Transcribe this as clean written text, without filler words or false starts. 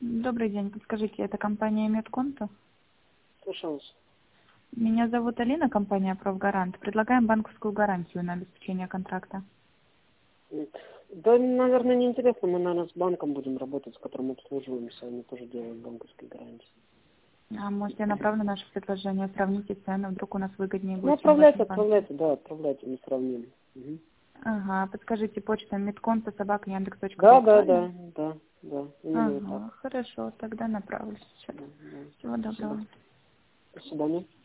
Добрый день. Подскажите, это компания Медконто? Слушаю вас. Меня зовут Алина, компания Профгарант. Предлагаем банковскую гарантию на обеспечение контракта. Да, наверное, неинтересно. Мы, наверное, с банком будем работать, с которым обслуживаемся. Они тоже делают банковские гарантии. А может, я направлю наше предложение, сравните цены, вдруг у нас выгоднее Ну, будет, чем в вашем банке. отправляйте, мы сравним. Угу. Ага, подскажите, почта medconto@yandex.ru, правильно? Да, именно вот Ага, так. хорошо, тогда направлю сейчас. Да. Всего Спасибо. доброго. До свидания.